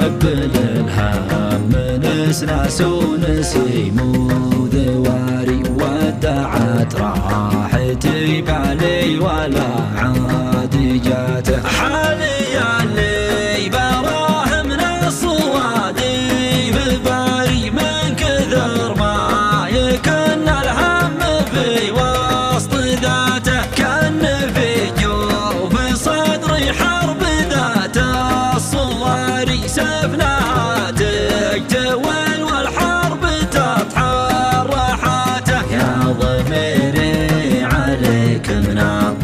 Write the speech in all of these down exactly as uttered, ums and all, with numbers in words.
يقبل الهم نسناس ونسيم ذواري ودعت راحتي بالي ولا عاد جاته حاليا لي براه من الصوادي بباري من كثر ما يكن الهم في وسط ذاته كان في جوف صدري حرب ذات الصواري سفنها تجتول والحرب تطحر راحاته يا ضميري عليك من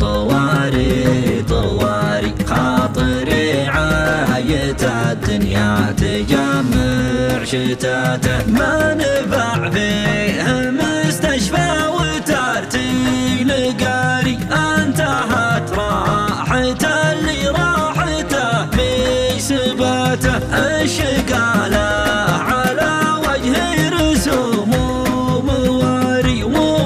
الطواري طواري خاطري عايت الدنيا تجمع شتاته ما نفع فيه مستشفى وترتيل قاري انتهت راحته اللي راحته في سباته الشقاله على وجهي رسوم ومواري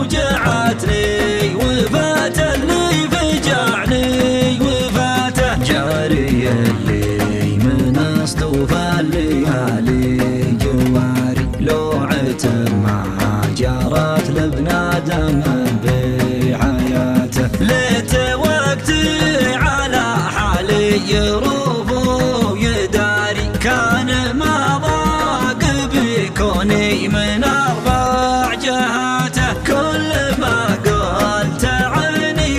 وجعتني وفات اللي فجعني وفاته جاري اللي من اصطوفى الليالي جواري لوعة ما جرت لبنادم بحياته ليت وقتي على حالي يروف يداري كان ما ضاق بكوني من أربع جهاته كل ما قلت عيني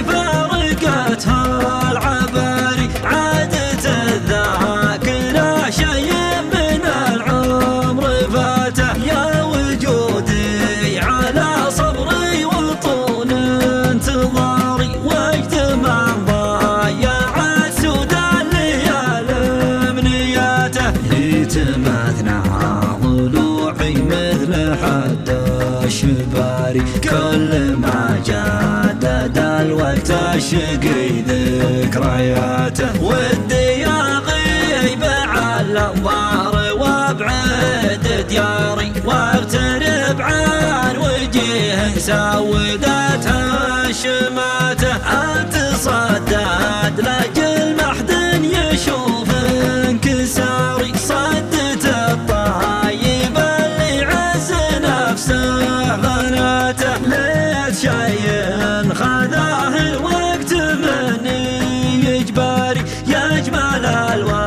فارقتها العباري عادت الذاكرة شيء من العمر فاته يا وجودي على صبري وطول انتظاري وقت ما ضيع السود الليال امنياته يتمثنى ضلوعي مثل حد الشباري كل ما جدد الوقت الشقي ذكرياته ودي اغيب على الانظار وابعد دياري واغترب عن وجيه سودتها الشماته اتصدد لاجل ما حد يشوف انكساري صدت الطايب اللي عز نفسه غناته ليت شيء خذاه الوقت مني اجباري يا اجمل الوقت